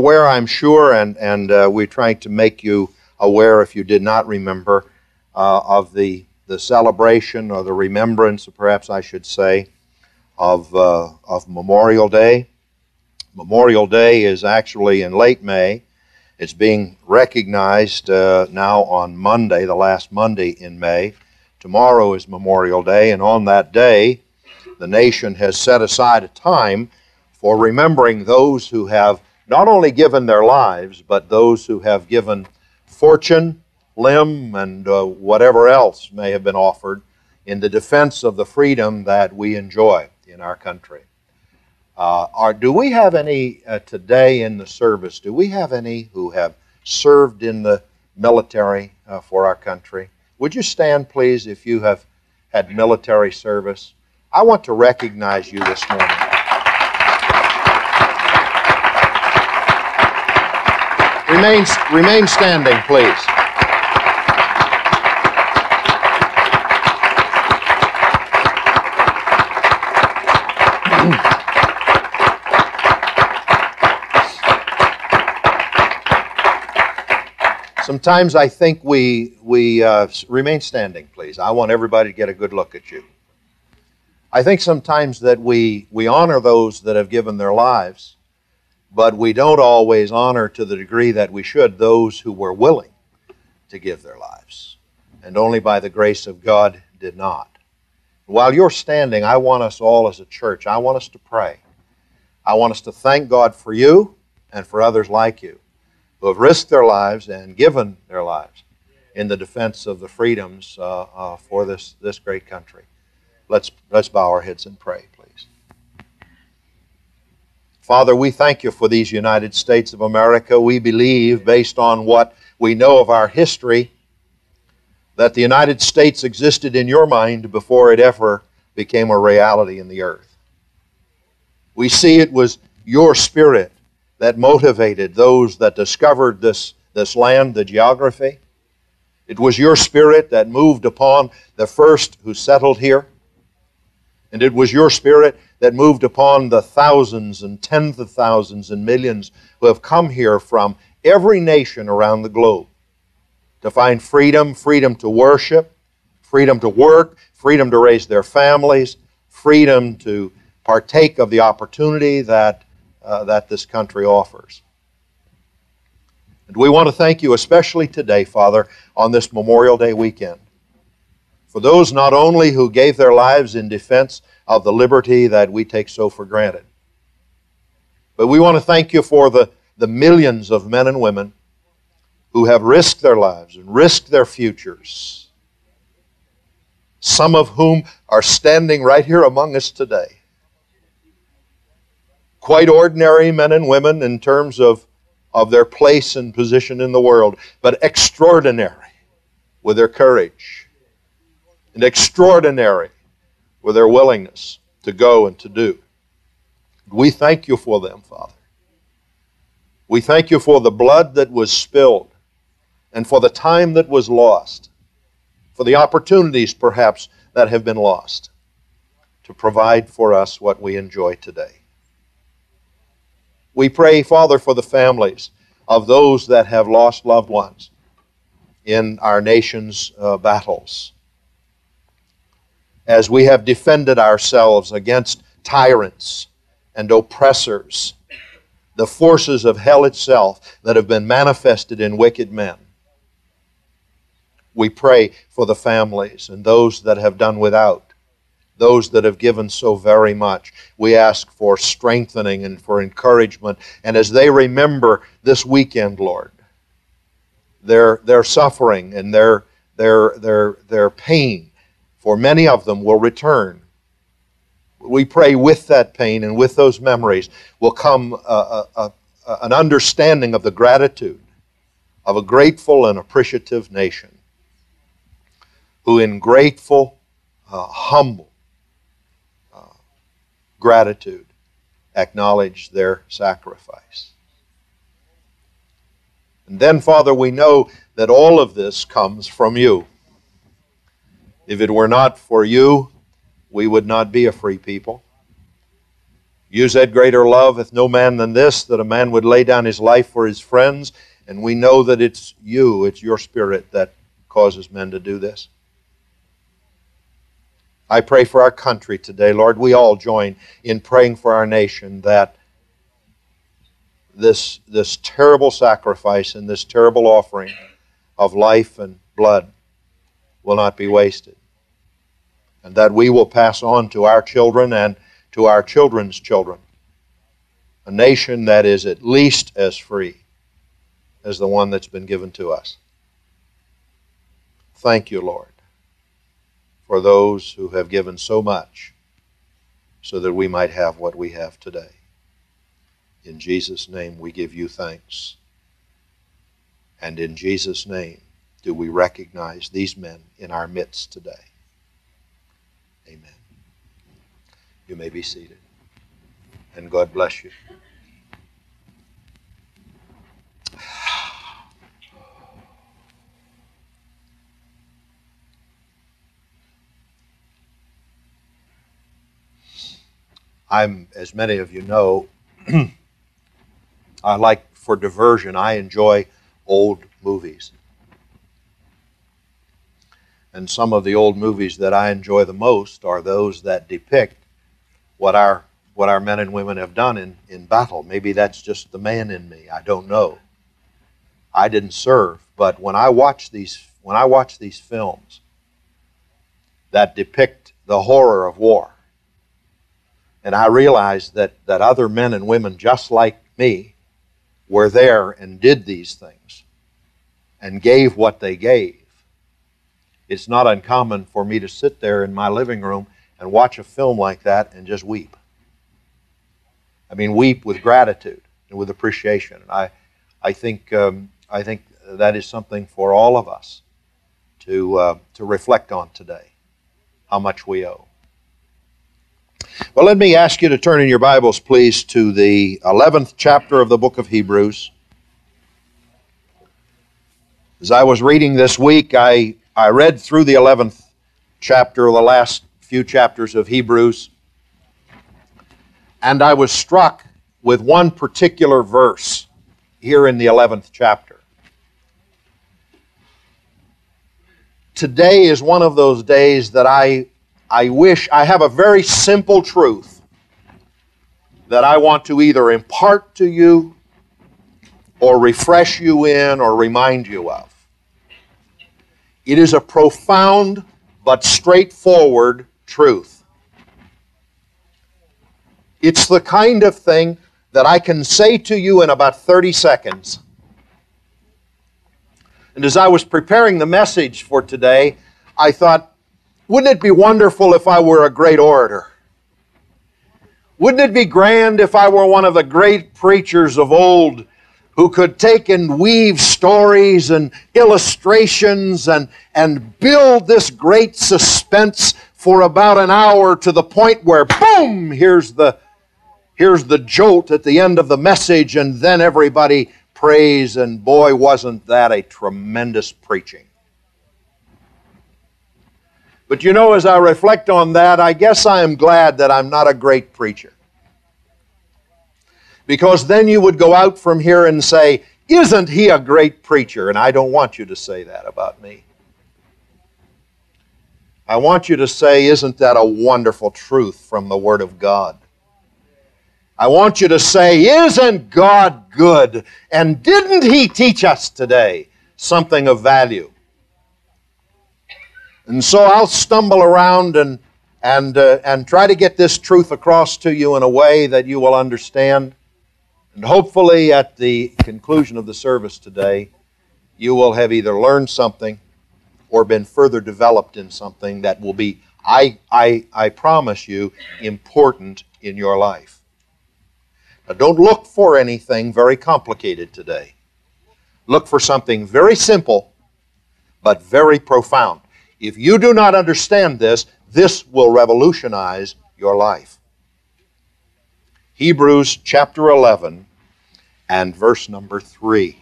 aware, I'm sure, and we're trying to make you aware, if you did not remember, of the celebration, or the remembrance, perhaps I should say, of Memorial Day. Memorial Day is actually in late May. It's being recognized now on Monday, the last Monday in May. Tomorrow is Memorial Day, and on that day, the nation has set aside a time for remembering those who have not only given their lives, but those who have given fortune, limb, and whatever else may have been offered in the defense of the freedom that we enjoy in our country. Do we have any today in the service? Do we have any who have served in the military for our country? Would you stand, please, if you have had military service? I want to recognize you this morning. Remain standing, please. Sometimes I think we remain standing, please. I want everybody to get a good look at you. I think sometimes that we honor those that have given their lives, but we don't always honor to the degree that we should those who were willing to give their lives, and only by the grace of God did not. While you're standing, I want us all as a church, I want us to pray. I want us to thank God for you and for others like you who have risked their lives and given their lives in the defense of the freedoms for this great country. Let's bow our heads and pray, please. Father, we thank you for these United States of America. We believe, based on what we know of our history, that the United States existed in your mind before it ever became a reality in the earth. We see it was your Spirit that motivated those that discovered this land, the geography. It was your Spirit that moved upon the first who settled here. And it was your Spirit that moved upon the thousands and tens of thousands and millions who have come here from every nation around the globe to find freedom, freedom to worship, freedom to work, freedom to raise their families, freedom to partake of the opportunity that this country offers. And we want to thank you especially today, Father, on this Memorial Day weekend, for those not only who gave their lives in defense of the liberty that we take so for granted, but we want to thank you for the millions of men and women who have risked their lives and risked their futures, some of whom are standing right here among us today. Quite ordinary men and women in terms of their place and position in the world, but extraordinary with their courage and extraordinary with their willingness to go and to do. We thank you for them, Father. We thank you for the blood that was spilled and for the time that was lost, for the opportunities perhaps that have been lost to provide for us what we enjoy today. We pray, Father, for the families of those that have lost loved ones in our nation's battles, as we have defended ourselves against tyrants and oppressors, the forces of hell itself that have been manifested in wicked men. We pray for the families and those that have done without, those that have given so very much. We ask for strengthening and for encouragement. And as they remember this weekend, Lord, their suffering and their pain, for many of them, will return. We pray with that pain and with those memories will come an understanding of the gratitude of a grateful and appreciative nation who in grateful, humble gratitude acknowledge their sacrifice. And then, Father, we know that all of this comes from you. If it were not for you, we would not be a free people. You said, greater love hath no man than this, that a man would lay down his life for his friends. And we know that it's you, it's your Spirit that causes men to do this. I pray for our country today, Lord. We all join in praying for our nation that this terrible sacrifice and this terrible offering of life and blood will not be wasted. And that we will pass on to our children and to our children's children a nation that is at least as free as the one that's been given to us. Thank you, Lord, for those who have given so much so that we might have what we have today. In Jesus' name we give you thanks. And in Jesus' name do we recognize these men in our midst today. Amen. You may be seated. And God bless you. As many of you know, for diversion, I enjoy old movies. And some of the old movies that I enjoy the most are those that depict what our men and women have done in battle. Maybe that's just the man in me. I don't know. I didn't serve, but when I watch these films that depict the horror of war, and I realize that other men and women just like me were there and did these things and gave what they gave, it's not uncommon for me to sit there in my living room and watch a film like that and just weep. I mean, weep with gratitude and with appreciation. And I think that is something for all of us to reflect on today, how much we owe. Well, let me ask you to turn in your Bibles, please, to the 11th chapter of the book of Hebrews. As I was reading this week, I read through the 11th chapter, the last few chapters of Hebrews, and I was struck with one particular verse here in the 11th chapter. Today is one of those days that I wish I have a very simple truth that I want to either impart to you or refresh you in or remind you of. It is a profound but straightforward truth. It's the kind of thing that I can say to you in about 30 seconds. And as I was preparing the message for today, I thought, wouldn't it be wonderful if I were a great orator? Wouldn't it be grand if I were one of the great preachers of old who could take and weave stories and illustrations and build this great suspense for about an hour to the point where, boom, here's the jolt at the end of the message, and then everybody prays, and boy, wasn't that a tremendous preaching. But you know, as I reflect on that, I guess I am glad that I'm not a great preacher. Because then you would go out from here and say, isn't he a great preacher? And I don't want you to say that about me. I want you to say, isn't that a wonderful truth from the Word of God? I want you to say, isn't God good? And didn't He teach us today something of value? And so I'll stumble around and try to get this truth across to you in a way that you will understand. And hopefully at the conclusion of the service today, you will have either learned something or been further developed in something that will be, I promise you, important in your life. Now, don't look for anything very complicated today. Look for something very simple, but very profound. If you do not understand this, this will revolutionize your life. Hebrews chapter 11 and verse number 3.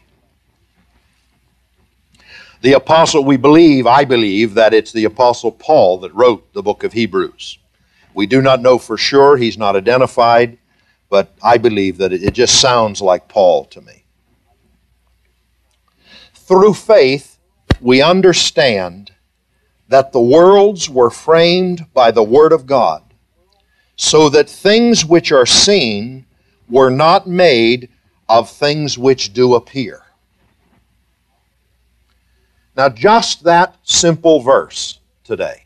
The apostle, I believe that it's the apostle Paul that wrote the book of Hebrews. We do not know for sure, he's not identified, but I believe that it just sounds like Paul to me. Through faith, we understand that the worlds were framed by the Word of God, so that things which are seen were not made of things which do appear. Now, just that simple verse today.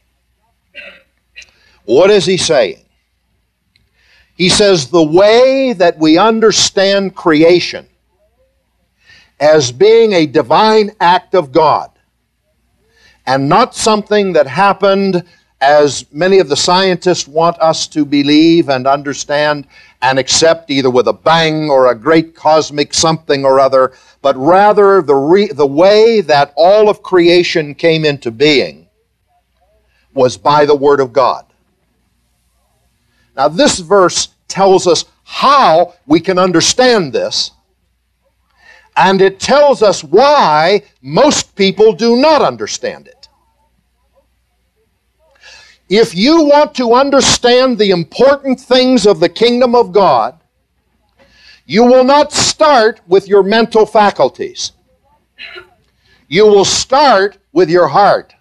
What is he saying? He says the way that we understand creation as being a divine act of God and not something that happened as many of the scientists want us to believe and understand and accept, either with a bang or a great cosmic something or other, but rather the way that all of creation came into being was by the Word of God. Now, this verse tells us how we can understand this, and it tells us why most people do not understand it. If you want to understand the important things of the kingdom of God, you will not start with your mental faculties. You will start with your heart.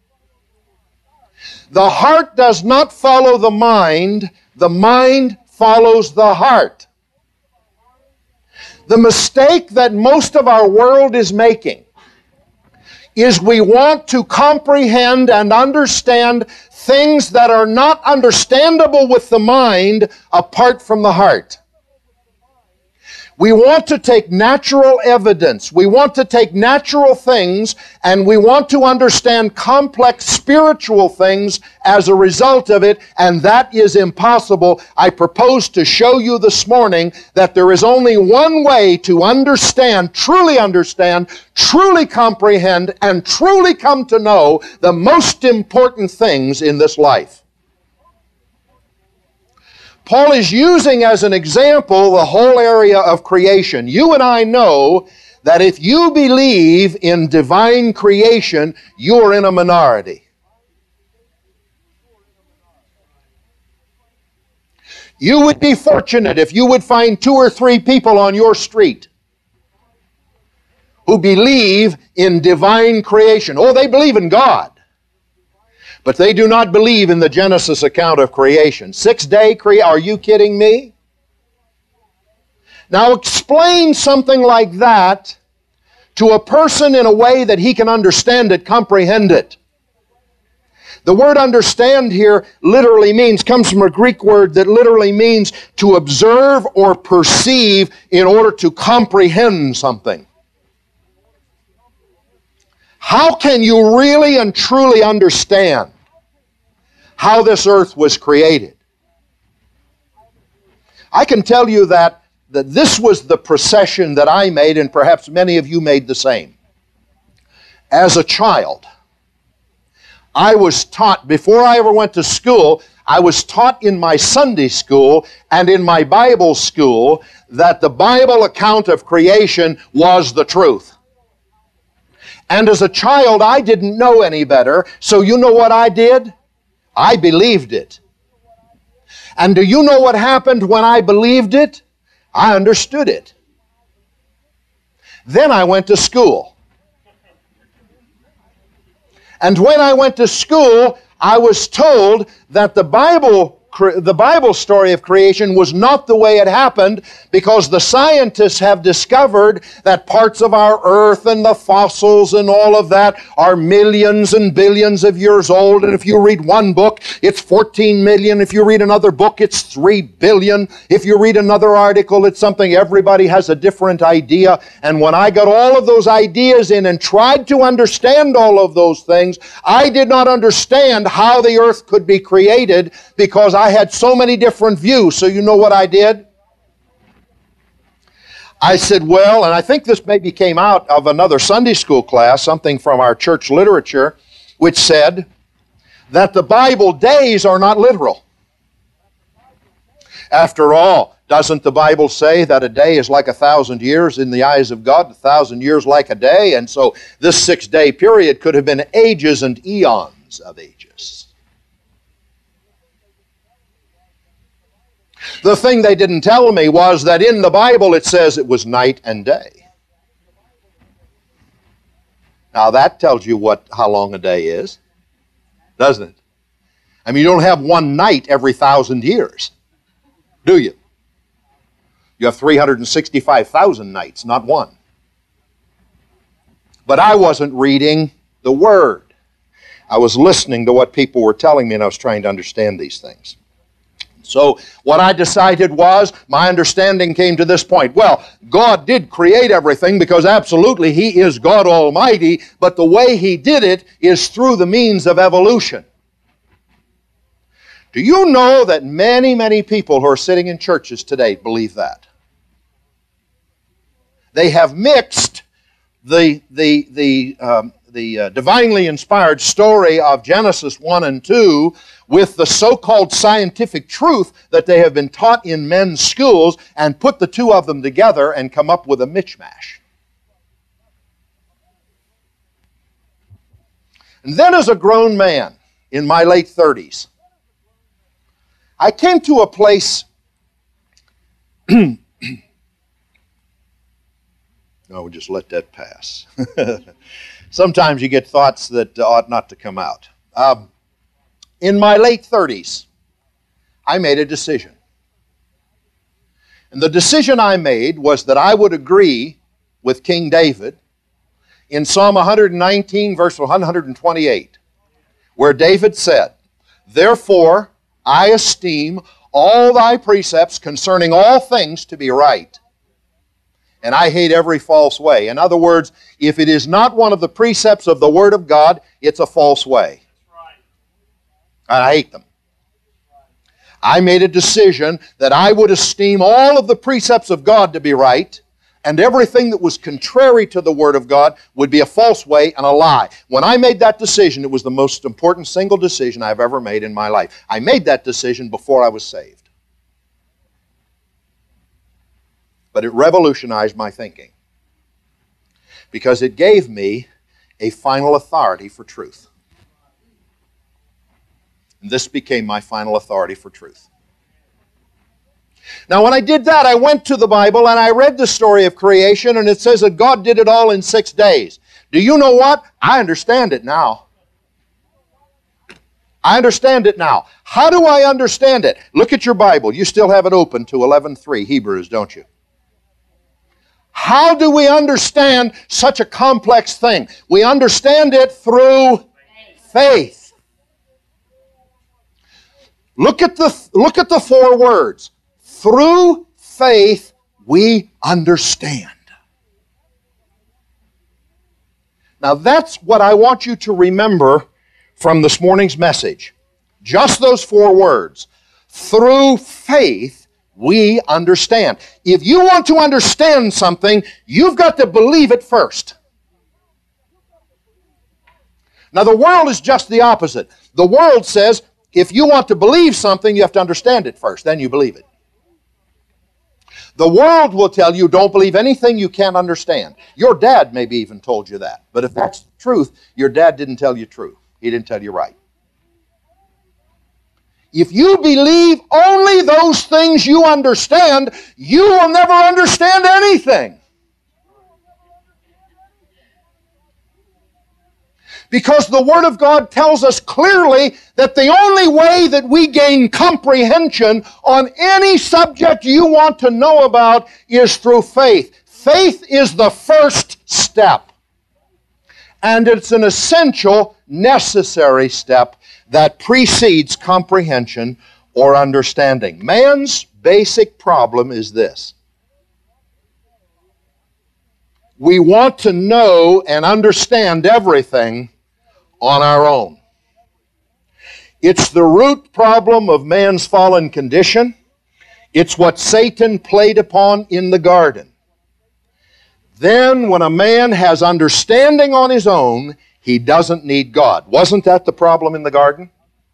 The heart does not follow the mind follows the heart. The mistake that most of our world is making is we want to comprehend and understand things that are not understandable with the mind apart from the heart. We want to take natural evidence, we want to take natural things, and we want to understand complex spiritual things as a result of it, and that is impossible. I propose to show you this morning that there is only one way to understand, truly comprehend, and truly come to know the most important things in this life. Paul is using as an example the whole area of creation. You and I know that if you believe in divine creation, you are in a minority. You would be fortunate if you would find 2 or 3 people on your street who believe in divine creation. Oh, they believe in God. But they do not believe in the Genesis account of creation. 6-day creation, are you kidding me? Now explain something like that to a person in a way that he can understand it, comprehend it. The word understand here literally comes from a Greek word that literally means to observe or perceive in order to comprehend something. How can you really and truly understand how this earth was created? I can tell you that this was the procession that I made, and perhaps many of you made the same. As a child, I was taught, before I ever went to school, I was taught in my Sunday school and in my Bible school that the Bible account of creation was the truth. And as a child, I didn't know any better, so you know what I did? I believed it. And do you know what happened when I believed it? I understood it. Then I went to school. And when I went to school, I was told that the Bible story of creation was not the way it happened, because the scientists have discovered that parts of our earth and the fossils and all of that are millions and billions of years old. And if you read one book, it's 14 million. If you read another book, it's 3 billion. If you read another article, it's something. Everybody has a different idea. And when I got all of those ideas in and tried to understand all of those things, I did not understand how the earth could be created, because I had so many different views. So you know what I did? I said, well, and I think this maybe came out of another Sunday school class, something from our church literature, which said that the Bible days are not literal. After all, doesn't the Bible say that a day is like 1,000 years in the eyes of God, 1,000 years like a day? And so this 6-day period could have been ages and eons of ages. The thing they didn't tell me was that in the Bible it says it was night and day. Now that tells you how long a day is, doesn't it? I mean, you don't have one night every 1,000 years, do you? You have 365,000 nights, not one. But I wasn't reading the Word. I was listening to what people were telling me, and I was trying to understand these things. So what I decided was, my understanding came to this point. Well, God did create everything because absolutely He is God Almighty, but the way He did it is through the means of evolution. Do you know that many, many people who are sitting in churches today believe that? They have mixed the divinely inspired story of Genesis 1 and 2 with the so-called scientific truth that they have been taught in men's schools and put the two of them together and come up with a mishmash. And then as a grown man in my late 30s, I came to a place. No, we'll just let that pass. Sometimes you get thoughts that ought not to come out. In my late 30s, I made a decision. And the decision I made was that I would agree with King David in Psalm 119, verse 128, where David said, "Therefore I esteem all thy precepts concerning all things to be right, and I hate every false way." In other words, if it is not one of the precepts of the Word of God, it's a false way. And I hate them. I made a decision that I would esteem all of the precepts of God to be right, and everything that was contrary to the Word of God would be a false way and a lie. When I made that decision, it was the most important single decision I've ever made in my life. I made that decision before I was saved. But it revolutionized my thinking because it gave me a final authority for truth. And this became my final authority for truth. Now, when I did that, I went to the Bible and I read the story of creation, and it says that God did it all in 6 days. Do you know what? I understand it now. I understand it now. How do I understand it? Look at your Bible. You still have it open to 11:3, Hebrews, don't you? How do we understand such a complex thing? We understand it through faith. Look at the 4 words. Through faith we understand. Now that's what I want you to remember from this morning's message. Just those 4 words. Through faith we understand. If you want to understand something, you've got to believe it first. Now the world is just the opposite. The world says if you want to believe something, you have to understand it first, then you believe it. The world will tell you don't believe anything you can't understand. Your dad maybe even told you that. But if that's the truth, your dad didn't tell you true. He didn't tell you right. If you believe only those things you understand, you will never understand anything. Because the Word of God tells us clearly that the only way that we gain comprehension on any subject you want to know about is through faith. Faith is the first step. And it's an essential, necessary step that precedes comprehension or understanding. Man's basic problem is this. We want to know and understand everything on our own. It's the root problem of man's fallen condition. It's what Satan played upon in the garden. Then when a man has understanding on his own, he doesn't need God. Wasn't that the problem in the garden?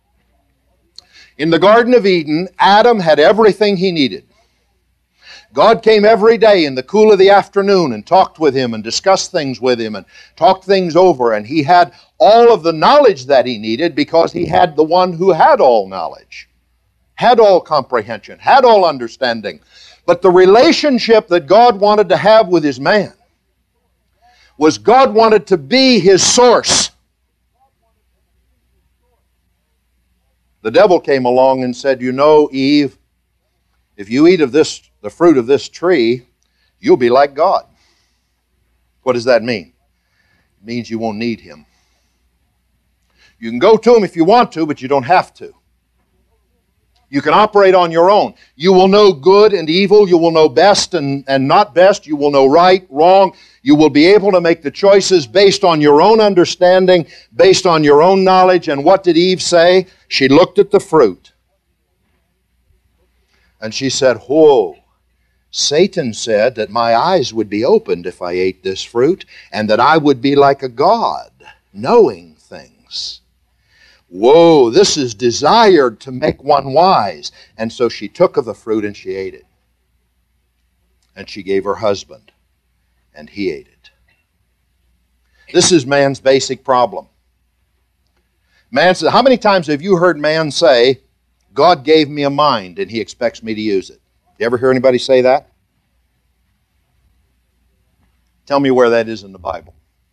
In the Garden of Eden, Adam had everything he needed. God came every day in the cool of the afternoon and talked with him and discussed things with him and talked things over, and he had all of the knowledge that he needed because he had the one who had all knowledge. had all comprehension, had all understanding. But the relationship that God wanted to have with His man was God wanted to be his source. The devil came along and said, you know, Eve, if you eat of this, the fruit of this tree, you'll be like God. What does that mean? It means you won't need Him. You can go to Him if you want to, but you don't have to. You can operate on your own. You will know good and evil. You will know best and not best. You will know right, wrong. You will be able to make the choices based on your own understanding, based on your own knowledge. And what did Eve say? She looked at the fruit. And she said, whoa, Satan said that my eyes would be opened if I ate this fruit, and that I would be like a god, knowing things. Whoa, this is desired to make one wise. And so she took of the fruit and she ate it. And she gave her husband, and he ate it. This is man's basic problem. Man says, how many times have you heard man say, God gave me a mind and He expects me to use it? You ever hear anybody say that? Tell me where that is in the Bible.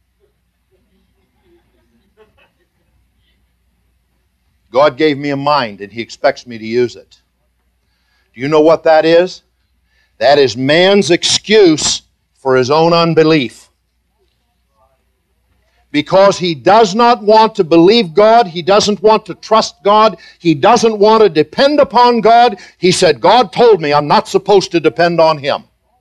God gave me a mind and He expects me to use it. Do you know what that is? That is man's excuse for his own unbelief. Because he does not want to believe God, he doesn't want to trust God, he doesn't want to depend upon God. He said, God told me I'm not supposed to depend on Him.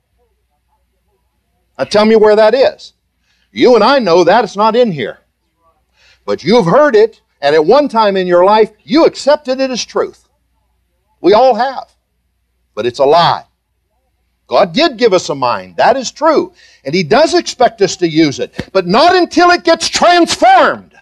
Now tell me where that is. You and I know that it's not in here. But you've heard it. And at one time in your life, you accepted it as truth. We all have. But it's a lie. God did give us a mind. That is true. And He does expect us to use it. But not until it gets transformed.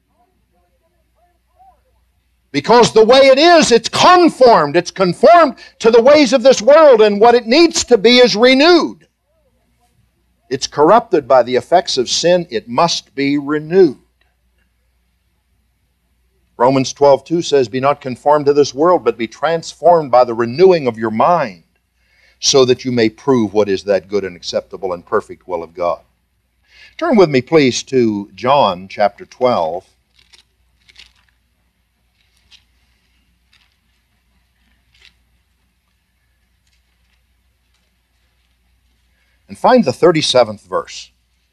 Because the way it is, it's conformed. It's conformed to the ways of this world. And what it needs to be is renewed. It's corrupted by the effects of sin. It must be renewed. Romans 12:2 says, be not conformed to this world, but be transformed by the renewing of your mind, so that you may prove what is that good and acceptable and perfect will of God. Turn with me, please, to John chapter 12. And find the 37th verse.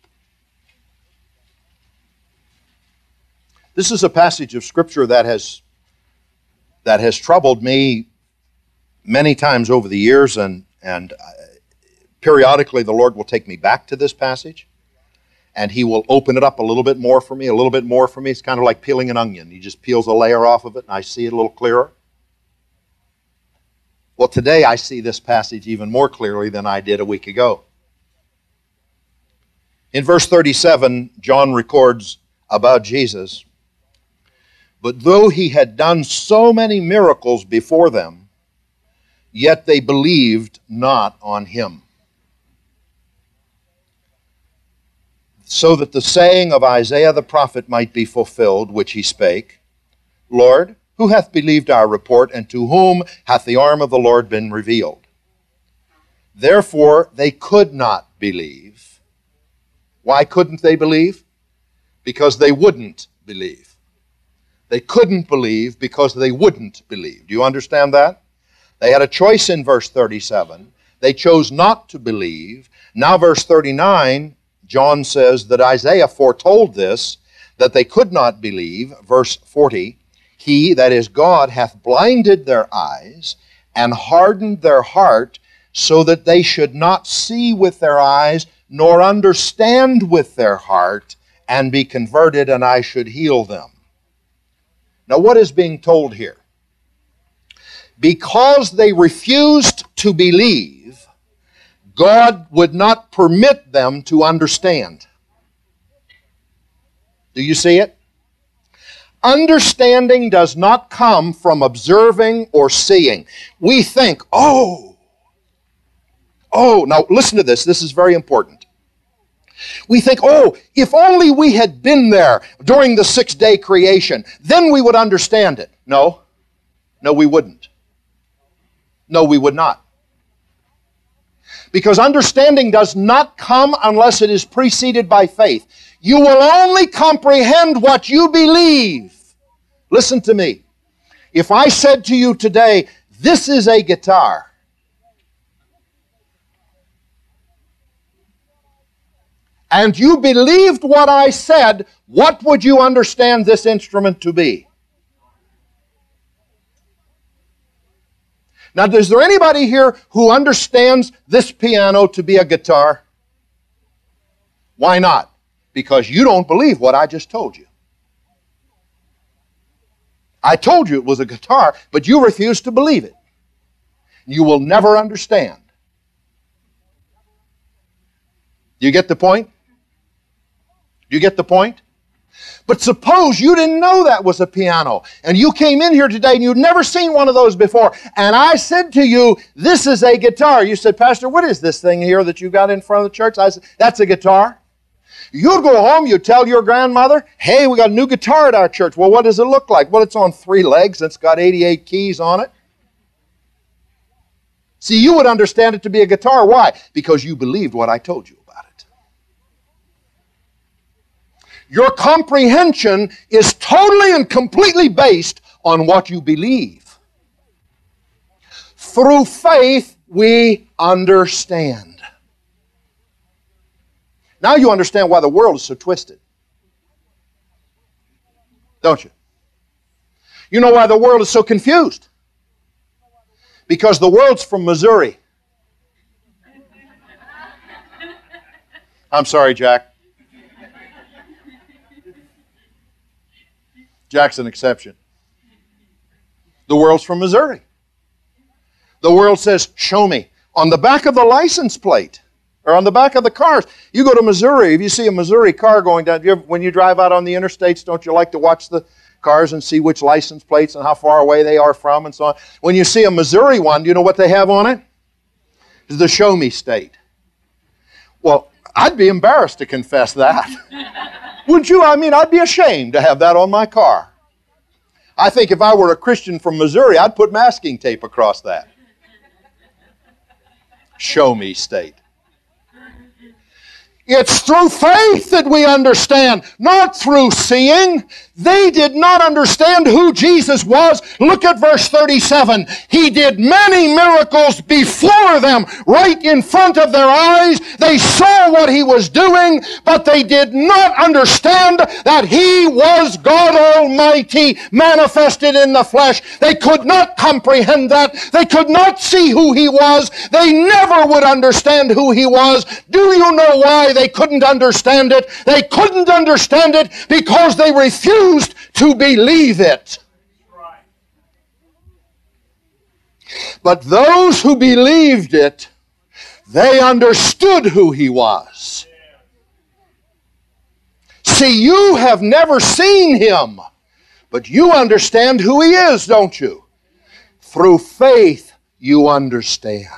This is a passage of Scripture that has troubled me many times over the years, and periodically the Lord will take me back to this passage, and He will open it up a little bit more for me, a little bit more for me. It's kind of like peeling an onion. He just peels a layer off of it, and I see it a little clearer. Well, today I see this passage even more clearly than I did a week ago. In verse 37, John records about Jesus, but though He had done so many miracles before them, yet they believed not on Him. So that the saying of Isaiah the prophet might be fulfilled, which he spake, Lord, who hath believed our report, and to whom hath the arm of the Lord been revealed? Therefore they could not believe. Why couldn't they believe? Because they wouldn't believe. They couldn't believe because they wouldn't believe. Do you understand that? They had a choice in verse 37. They chose not to believe. Now verse 39, John says that Isaiah foretold this, that they could not believe. Verse 40, He, that is God, hath blinded their eyes and hardened their heart, so that they should not see with their eyes, nor understand with their heart, and be converted, and I should heal them. Now, what is being told here? Because they refused to believe, God would not permit them to understand. Do you see it? Understanding does not come from observing or seeing. We think, now listen to this. This is very important. We think, if only we had been there during the 6-day creation, then we would understand it. No, we wouldn't. No, we would not. Because understanding does not come unless it is preceded by faith. You will only comprehend what you believe. Listen to me. If I said to you today, this is a guitar, and you believed what I said, what would you understand this instrument to be? Now, is there anybody here who understands this piano to be a guitar? Why not? Because you don't believe what I just told you. I told you it was a guitar, but you refuse to believe it. You will never understand. Do you get the point? Do you get the point? But suppose you didn't know that was a piano, and you came in here today and you'd never seen one of those before, and I said to you, this is a guitar. You said, Pastor, what is this thing here that you got in front of the church? I said, that's a guitar. You'd go home, you'd tell your grandmother, hey, we got a new guitar at our church. Well, what does it look like? Well, it's on 3 legs, it's got 88 keys on it. See, you would understand it to be a guitar. Why? Because you believed what I told you about it. Your comprehension is totally and completely based on what you believe. Through faith, we understand. Now you understand why the world is so twisted. Don't you? You know why the world is so confused? Because the world's from Missouri. I'm sorry, Jack. Jack's an exception. The world's from Missouri. The world says, show me. On the back of the license plate, or on the back of the cars. You go to Missouri, if you see a Missouri car going down, when you drive out on the interstates, don't you like to watch the cars and see which license plates and how far away they are from and so on? When you see a Missouri one, do you know what they have on it? It's the Show Me State. Well, I'd be embarrassed to confess that. Wouldn't you? I mean, I'd be ashamed to have that on my car. I think if I were a Christian from Missouri, I'd put masking tape across that. Show Me State. It's through faith that we understand, not through seeing. They did not understand who Jesus was. Look at verse 37. He did many miracles before them, right in front of their eyes. They saw what He was doing, but they did not understand that He was God Almighty manifested in the flesh. They could not comprehend that. They could not see who He was. They never would understand who He was. Do you know why they couldn't understand it? They couldn't understand it because they refused to believe it. But those who believed it, they understood who He was. See, you have never seen Him, but you understand who He is, don't you? Through faith, you understand.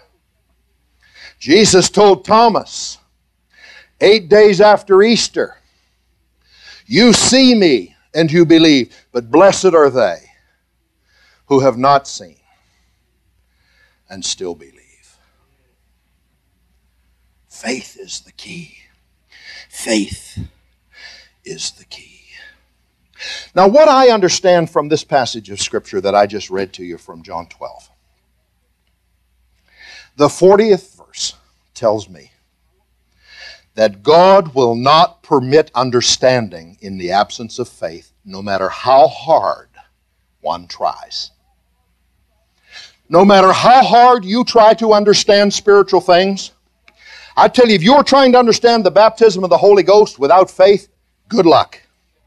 Jesus told Thomas, 8 days after Easter, you see me and you believe, but blessed are they who have not seen and still believe. Faith is the key. Faith is the key. Now, what I understand from this passage of Scripture that I just read to you from John 12, the 40th verse tells me that God will not permit understanding in the absence of faith, no matter how hard one tries. No matter how hard you try to understand spiritual things, I tell you, if you're trying to understand the baptism of the Holy Ghost without faith, good luck.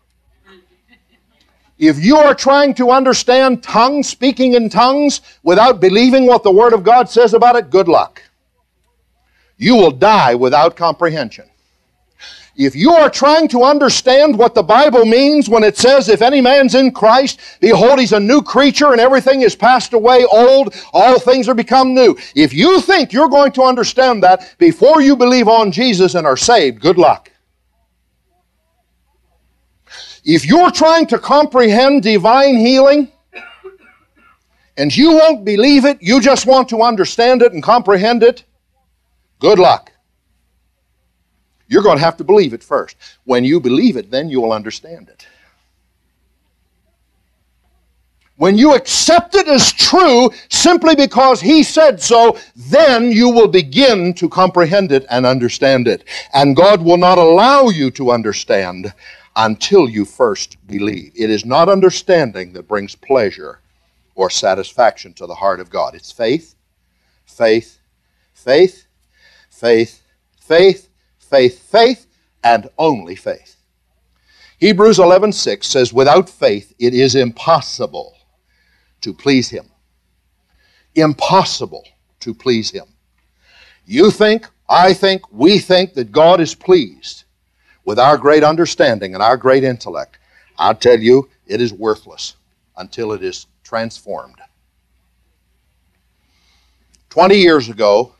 If you are trying to understand tongues, speaking in tongues, without believing what the Word of God says about it, good luck. You will die without comprehension. If you are trying to understand what the Bible means when it says, if any man's in Christ, behold, he's a new creature and everything is passed away old, all things are become new. If you think you're going to understand that before you believe on Jesus and are saved, good luck. If you're trying to comprehend divine healing and you won't believe it, you just want to understand it and comprehend it, good luck. You're going to have to believe it first. When you believe it, then you will understand it. When you accept it as true simply because He said so, then you will begin to comprehend it and understand it. And God will not allow you to understand until you first believe. It is not understanding that brings pleasure or satisfaction to the heart of God. It's faith, faith, faith, faith, faith, faith, faith, and only faith. Hebrews 11:6 says, without faith it is impossible to please Him. Impossible to please Him. You think, I think, we think that God is pleased with our great understanding and our great intellect. I'll tell you, it is worthless until it is transformed. 20 years ago,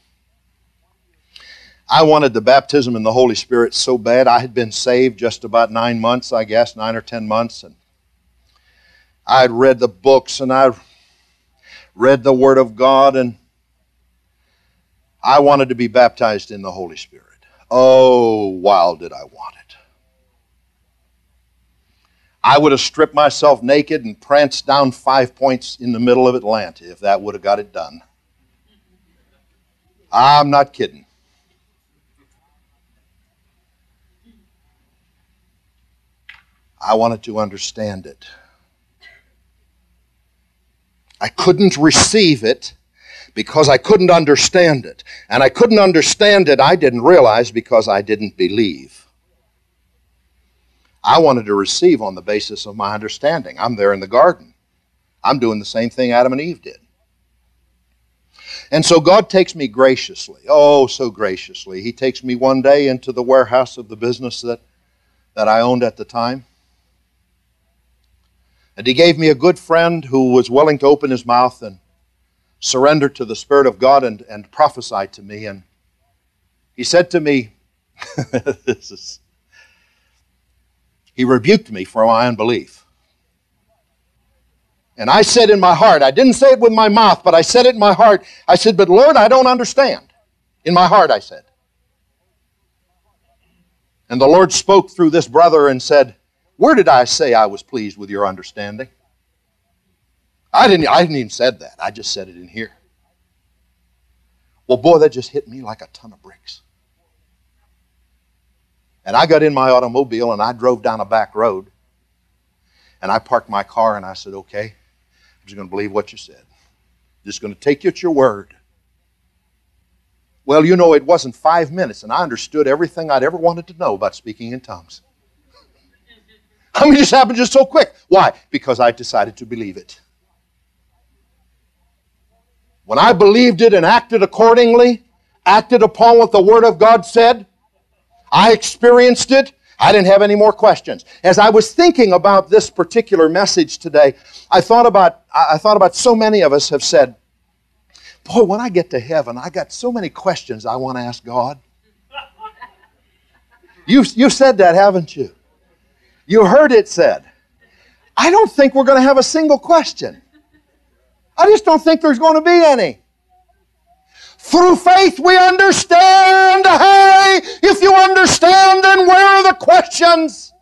I wanted the baptism in the Holy Spirit so bad. I had been saved just about 9 months, I guess, 9 or 10 months. And I'd read the books and I read the Word of God, and I wanted to be baptized in the Holy Spirit. Oh, wow, did I want it. I would have stripped myself naked and pranced down 5 Points in the middle of Atlanta if that would have got it done. I'm not kidding. I wanted to understand it. I couldn't receive it because I couldn't understand it. And I couldn't understand it, I didn't realize, because I didn't believe. I wanted to receive on the basis of my understanding. I'm there in the garden. I'm doing the same thing Adam and Eve did. And so God takes me graciously, oh, so graciously. He takes me one day into the warehouse of the business that I owned at the time. And He gave me a good friend who was willing to open his mouth and surrender to the Spirit of God and prophesy to me. And he said to me, he rebuked me for my unbelief. And I said in my heart, I didn't say it with my mouth, but I said it in my heart. I said, but Lord, I don't understand. In my heart, I said. And the Lord spoke through this brother and said, where did I say I was pleased with your understanding? I didn't even said that. I just said it in here. Well, boy, that just hit me like a ton of bricks. And I got in my automobile and I drove down a back road. And I parked my car and I said, okay, I'm just going to believe what you said. Just going to take you at your word. Well, you know, it wasn't 5 minutes and I understood everything I'd ever wanted to know about speaking in tongues. I mean, it just happened just so quick. Why? Because I decided to believe it. When I believed it and acted accordingly, acted upon what the Word of God said, I experienced it. I didn't have any more questions. As I was thinking about this particular message today, I thought about so many of us have said, boy, when I get to heaven, I got so many questions I want to ask God. You've said that, haven't you? You heard it said. I don't think we're going to have a single question. I just don't think there's going to be any. Through faith we understand. Hey, if you understand, then where are the questions?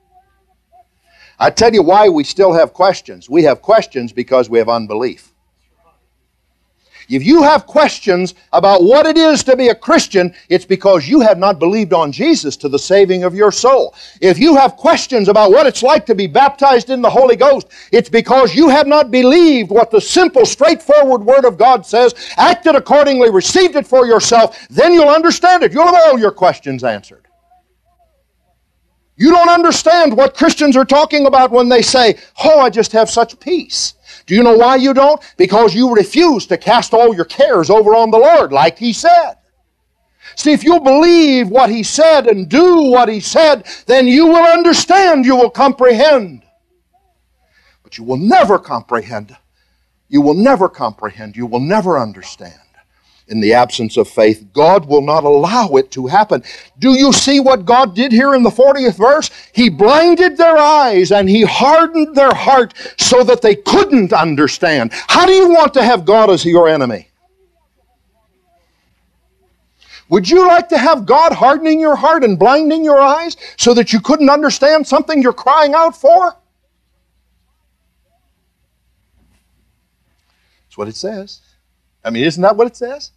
I tell you why we still have questions. We have questions because we have unbelief. If you have questions about what it is to be a Christian, it's because you have not believed on Jesus to the saving of your soul. If you have questions about what it's like to be baptized in the Holy Ghost, it's because you have not believed what the simple, straightforward Word of God says, acted accordingly, received it for yourself, then you'll understand it. You'll have all your questions answered. You don't understand what Christians are talking about when they say, oh, I just have such peace. Do you know why you don't? Because you refuse to cast all your cares over on the Lord, like He said. See, if you believe what He said and do what He said, then you will understand, you will comprehend. But you will never comprehend. You will never comprehend. You will never understand in the absence of faith, God will not allow it to happen. Do you see what God did here in the 40th verse? He blinded their eyes and He hardened their heart so that they couldn't understand. How do you want to have God as your enemy? Would you like to have God hardening your heart and blinding your eyes so that you couldn't understand something you're crying out for? That's what it says. I mean, isn't that what it says?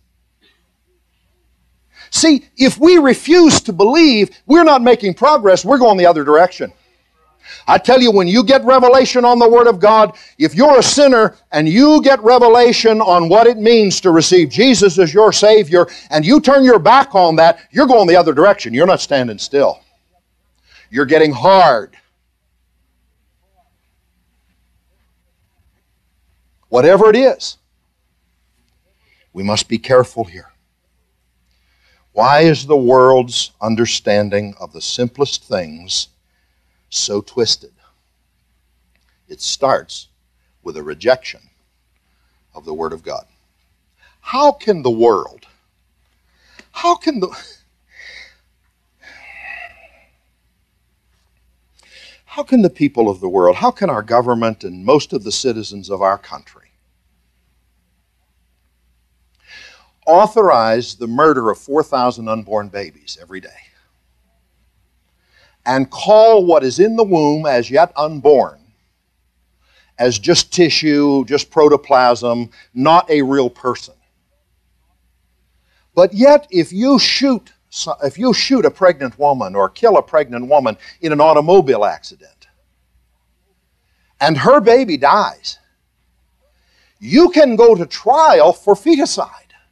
See, if we refuse to believe, we're not making progress, we're going the other direction. I tell you, when you get revelation on the Word of God, if you're a sinner and you get revelation on what it means to receive Jesus as your Savior, and you turn your back on that, you're going the other direction. You're not standing still. You're getting hard. Whatever it is, we must be careful here. Why is the world's understanding of the simplest things so twisted? It starts with a rejection of the Word of God. How can the world, how can the people of the world, how can our government and most of the citizens of our country authorize the murder of 4,000 unborn babies every day and call what is in the womb as yet unborn as just tissue, just protoplasm, not a real person? But yet, if you shoot a pregnant woman or kill a pregnant woman in an automobile accident and her baby dies, you can go to trial for feticide.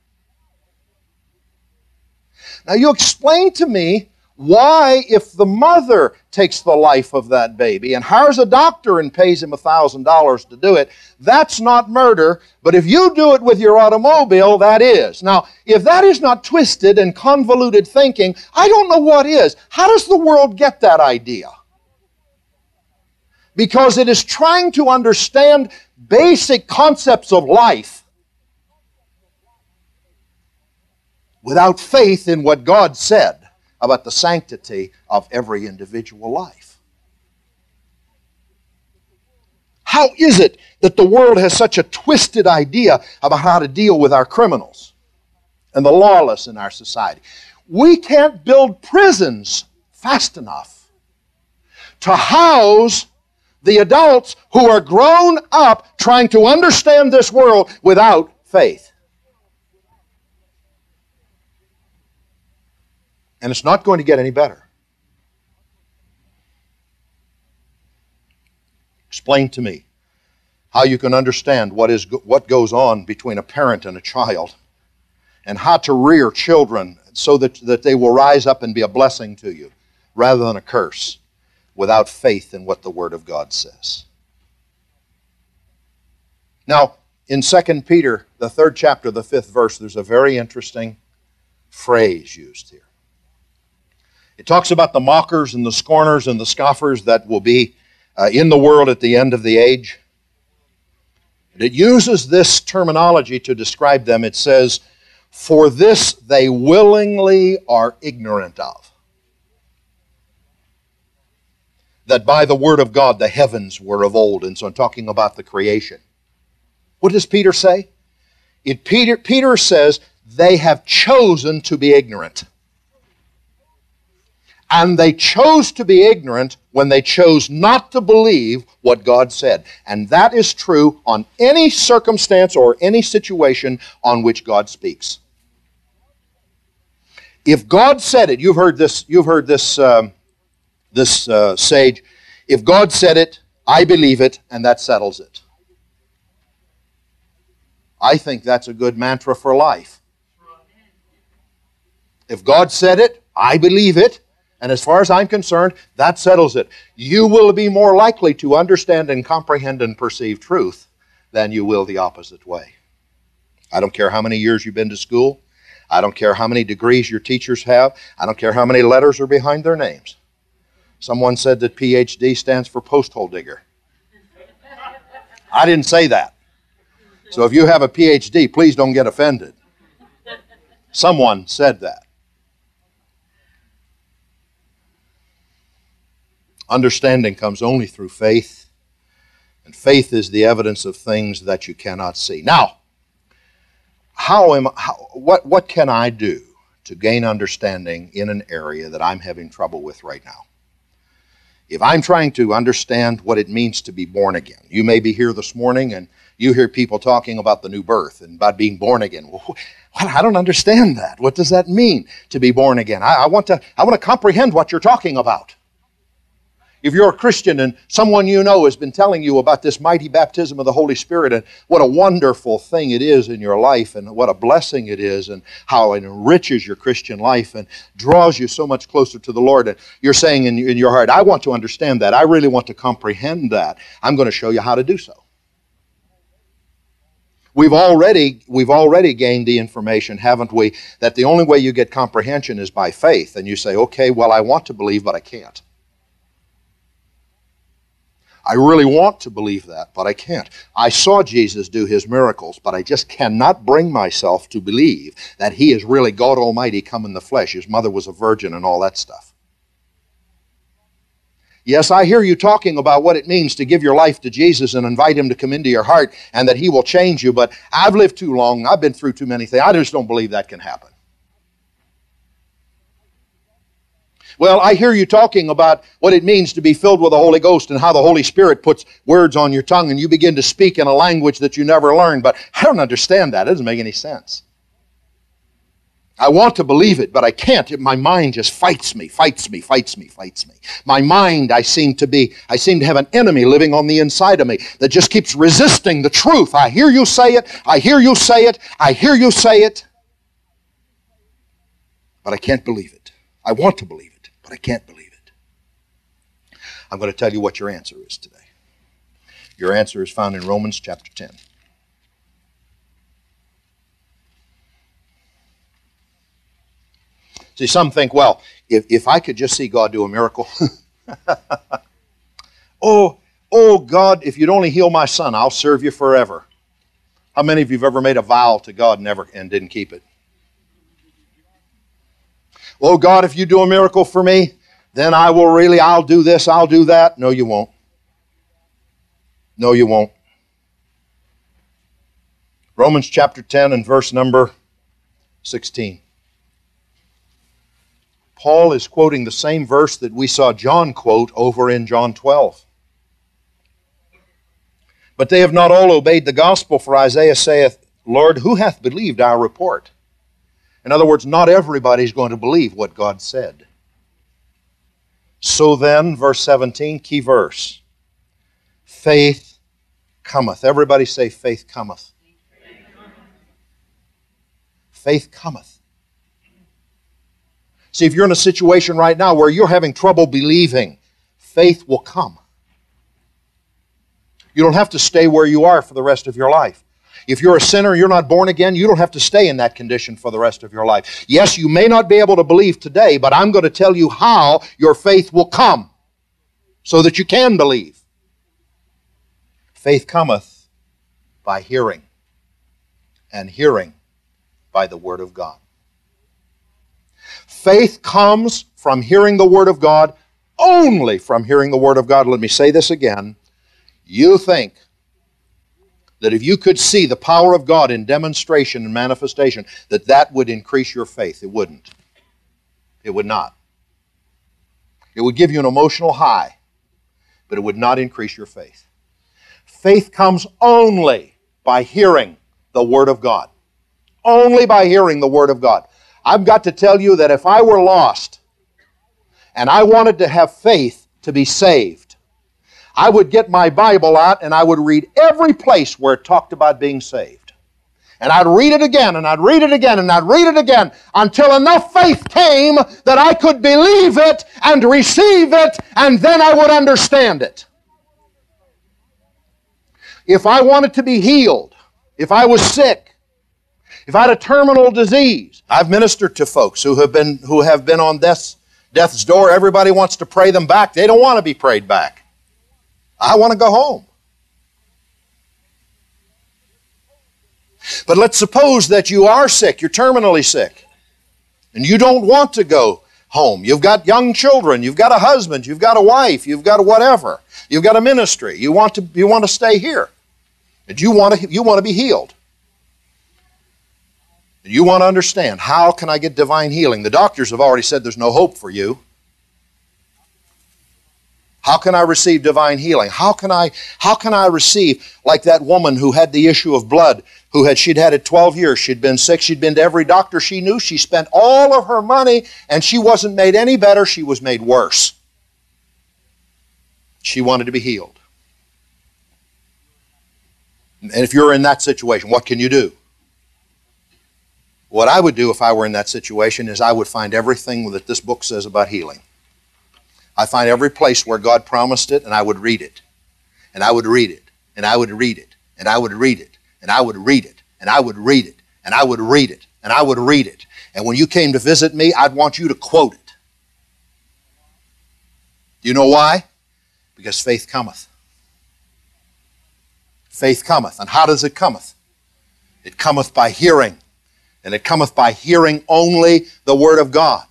Now you explain to me why, if the mother takes the life of that baby and hires a doctor and pays him $1,000 to do it, that's not murder, but if you do it with your automobile, that is. Now, if that is not twisted and convoluted thinking, I don't know what is. How does the world get that idea? Because it is trying to understand basic concepts of life without faith in what God said about the sanctity of every individual life. How is it that the world has such a twisted idea about how to deal with our criminals and the lawless in our society? We can't build prisons fast enough to house the adults who are grown up trying to understand this world without faith. And it's not going to get any better. Explain to me how you can understand what goes on between a parent and a child, and how to rear children so that they will rise up and be a blessing to you rather than a curse, without faith in what the Word of God says. Now, in 2 Peter, the 3rd chapter, the 5th verse, there's a very interesting phrase used here. It talks about the mockers and the scorners and the scoffers that will be in the world at the end of the age. And it uses this terminology to describe them. It says, "For this they willingly are ignorant of, that by the word of God the heavens were of old." And so I'm talking about the creation. What does Peter say? Peter says, they have chosen to be ignorant. And they chose to be ignorant when they chose not to believe what God said. And that is true on any circumstance or any situation on which God speaks. If God said it, you've heard this sage, if God said it, I believe it, and that settles it. I think that's a good mantra for life. If God said it, I believe it, and as far as I'm concerned, that settles it. You will be more likely to understand and comprehend and perceive truth than you will the opposite way. I don't care how many years you've been to school. I don't care how many degrees your teachers have. I don't care how many letters are behind their names. Someone said that PhD stands for post-hole digger. I didn't say that. So if you have a PhD, please don't get offended. Someone said that. Understanding comes only through faith, and faith is the evidence of things that you cannot see. Now, what can I do to gain understanding in an area that I'm having trouble with right now? If I'm trying to understand what it means to be born again, you may be here this morning and you hear people talking about the new birth and about being born again. Well, I don't understand that. What does that mean to be born again? I want to comprehend what you're talking about. If you're a Christian and someone you know has been telling you about this mighty baptism of the Holy Spirit and what a wonderful thing it is in your life and what a blessing it is and how it enriches your Christian life and draws you so much closer to the Lord, and you're saying in your heart, I want to understand that. I really want to comprehend that. I'm going to show you how to do so. We've already gained the information, haven't we, that the only way you get comprehension is by faith. And you say, okay, well, I want to believe, but I can't. I really want to believe that, but I can't. I saw Jesus do His miracles, but I just cannot bring myself to believe that He is really God Almighty come in the flesh. His mother was a virgin and all that stuff. Yes, I hear you talking about what it means to give your life to Jesus and invite Him to come into your heart and that He will change you, but I've lived too long. I've been through too many things. I just don't believe that can happen. Well, I hear you talking about what it means to be filled with the Holy Ghost and how the Holy Spirit puts words on your tongue and you begin to speak in a language that you never learned, but I don't understand that. It doesn't make any sense. I want to believe it, but I can't. My mind just fights me. My mind, I seem to have an enemy living on the inside of me that just keeps resisting the truth. I hear you say it, I hear you say it, but I can't believe it. I want to believe it, but I can't believe it. I'm going to tell you what your answer is today. Your answer is found in Romans chapter 10. See, some think, well, if I could just see God do a miracle. oh, God, if you'd only heal my son, I'll serve you forever. How many of you have ever made a vow to God and didn't keep it? Oh, God, if you do a miracle for me, then I'll do this, I'll do that. No, you won't. No, you won't. Romans chapter 10 and verse number 16. Paul is quoting the same verse that we saw John quote over in John 12. But they have not all obeyed the gospel, for Isaiah saith, Lord, who hath believed our report? In other words, not everybody's going to believe what God said. So then, verse 17, key verse, faith cometh. Everybody say, faith cometh. Faith cometh. See, if you're in a situation right now where you're having trouble believing, faith will come. You don't have to stay where you are for the rest of your life. If you're a sinner, you're not born again, you don't have to stay in that condition for the rest of your life. Yes, you may not be able to believe today, but I'm going to tell you how your faith will come so that you can believe. Faith cometh by hearing, and hearing by the Word of God. Faith comes from hearing the Word of God, only from hearing the Word of God. Let me say this again. You think that if you could see the power of God in demonstration and manifestation, that would increase your faith. It wouldn't. It would not. It would give you an emotional high, but it would not increase your faith. Faith comes only by hearing the Word of God. Only by hearing the Word of God. I've got to tell you that if I were lost and I wanted to have faith to be saved, I would get my Bible out and I would read every place where it talked about being saved. And I'd read it again, and I'd read it again, and I'd read it again, until enough faith came that I could believe it and receive it, and then I would understand it. If I wanted to be healed, if I was sick, if I had a terminal disease, I've ministered to folks who have been on death's door. Everybody wants to pray them back. They don't want to be prayed back. I want to go home. But let's suppose that you are sick, you're terminally sick, and you don't want to go home. You've got young children, you've got a husband, you've got a wife, you've got a whatever. You've got a ministry. You want to stay here. And you want to be healed. You want to understand, how can I get divine healing? The doctors have already said there's no hope for you. How can I receive divine healing? How can I receive, like that woman who had the issue of blood, she'd had it 12 years, she'd been sick, she'd been to every doctor she knew, she spent all of her money, and she wasn't made any better, she was made worse. She wanted to be healed. And if you're in that situation, what can you do? What I would do if I were in that situation is I would find everything that this book says about healing. I find every place where God promised it, and I would read it. And I would read it. And I would read it. And I would read it. And I would read it. And I would read it. And I would read it. And I would read it. And when you came to visit me, I'd want you to quote it. Do you know why? Because faith cometh. Faith cometh. And how does it cometh? It cometh by hearing. And it cometh by hearing only the Word of God.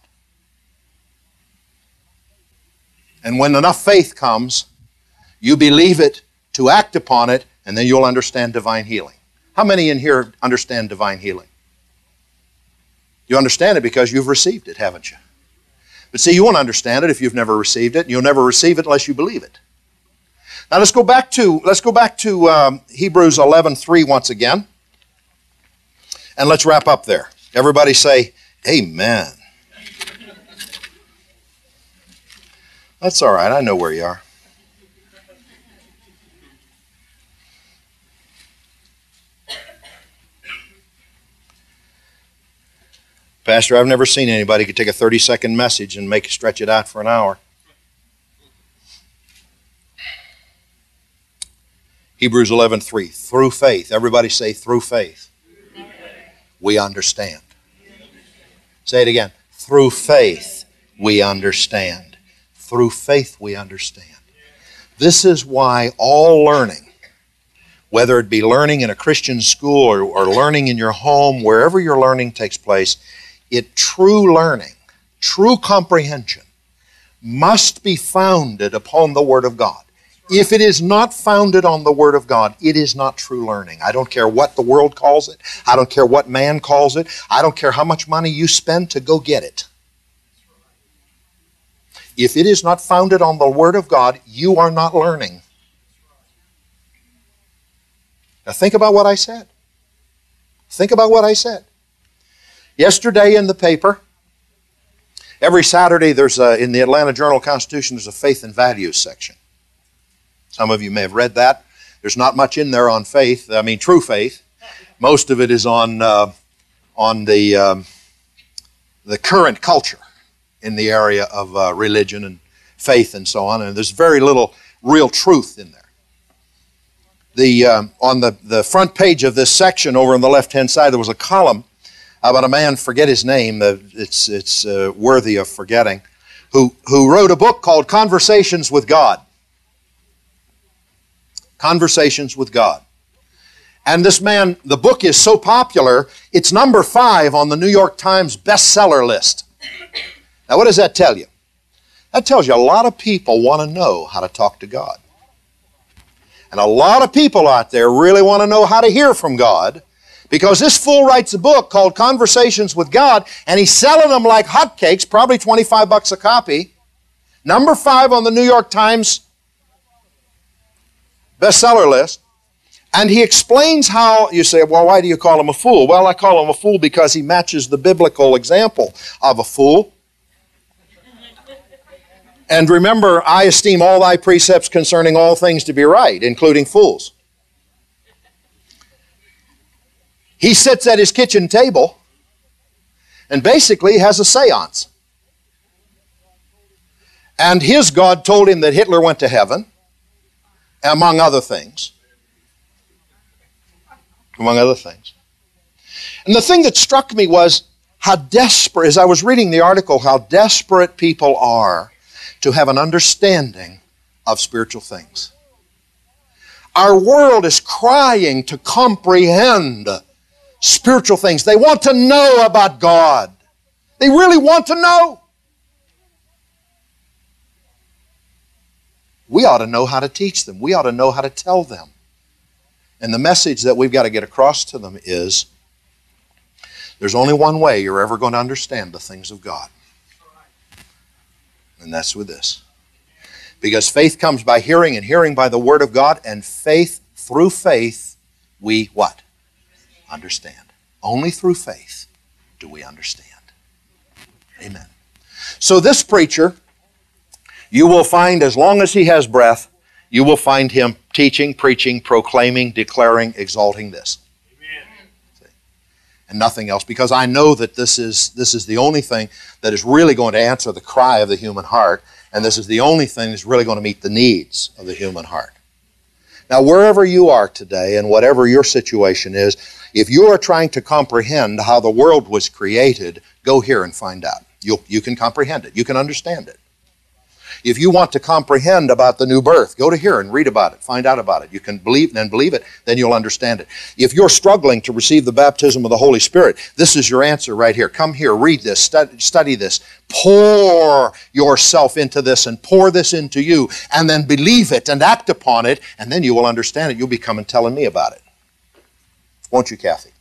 And when enough faith comes, you believe it to act upon it, and then you'll understand divine healing. How many in here understand divine healing? You understand it because you've received it, haven't you? But see, you won't understand it if you've never received it, and you'll never receive it unless you believe it. Now let's go back to Hebrews 11:3 once again. And let's wrap up there. Everybody say, amen. That's all right. I know where you are. Pastor, I've never seen anybody who could take a 30-second message and stretch it out for an hour. Hebrews 11:3. Through faith. Everybody say, through faith. We understand. Say it again. Through faith, we understand. Through faith, we understand. This is why all learning, whether it be learning in a Christian school or learning in your home, wherever your learning takes place, true learning, true comprehension must be founded upon the Word of God. If it is not founded on the Word of God, it is not true learning. I don't care what the world calls it. I don't care what man calls it. I don't care how much money you spend to go get it. If it is not founded on the Word of God, you are not learning. Now think about what I said. Think about what I said. Yesterday in the paper, every Saturday in the Atlanta Journal-Constitution, there's a faith and values section. Some of you may have read that. There's not much in there on faith. I mean, true faith. Most of it is on the current culture in the area of religion and faith and so on. And there's very little real truth in there. On the front page of this section, over on the left-hand side, there was a column about a man, forget his name. It's worthy of forgetting, who wrote a book called Conversations with God. Conversations with God. And this man, the book is so popular, it's number 5 on the New York Times bestseller list. Now what does that tell you? That tells you a lot of people want to know how to talk to God. And a lot of people out there really want to know how to hear from God, because this fool writes a book called Conversations with God, and he's selling them like hotcakes, probably $25 a copy. Number 5 on the New York Times bestseller list. And he explains how, you say, well, why do you call him a fool? Well, I call him a fool because he matches the biblical example of a fool. And remember, I esteem all thy precepts concerning all things to be right, including fools. He sits at his kitchen table and basically has a seance. And his God told him that Hitler went to heaven, among other things. Among other things. And the thing that struck me was how desperate, as I was reading the article, how desperate people are to have an understanding of spiritual things. Our world is crying to comprehend spiritual things. They want to know about God. They really want to know. We ought to know how to teach them. We ought to know how to tell them. And the message that we've got to get across to them is, there's only one way you're ever going to understand the things of God. And that's with this. Because faith comes by hearing, and hearing by the Word of God, and faith, through faith, we what? Understand. Only through faith do we understand. Amen. So this preacher, you will find, as long as he has breath, you will find him teaching, preaching, proclaiming, declaring, exalting this. Amen. And nothing else, because I know that this is the only thing that is really going to answer the cry of the human heart, and this is the only thing that's really going to meet the needs of the human heart. Now, wherever you are today, and whatever your situation is, if you are trying to comprehend how the world was created, go here and find out. You can comprehend it. You can understand it. If you want to comprehend about the new birth, go to here and read about it. Find out about it. You can believe it, then you'll understand it. If you're struggling to receive the baptism of the Holy Spirit, this is your answer right here. Come here, read this, study this. Pour yourself into this and pour this into you, and then believe it and act upon it, and then you will understand it. You'll be coming telling me about it. Won't you, Kathy?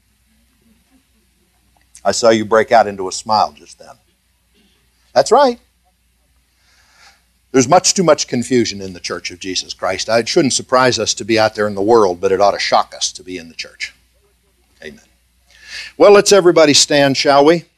I saw you break out into a smile just then. That's right. There's much too much confusion in the Church of Jesus Christ. It shouldn't surprise us to be out there in the world, but it ought to shock us to be in the church. Amen. Well, let's everybody stand, shall we?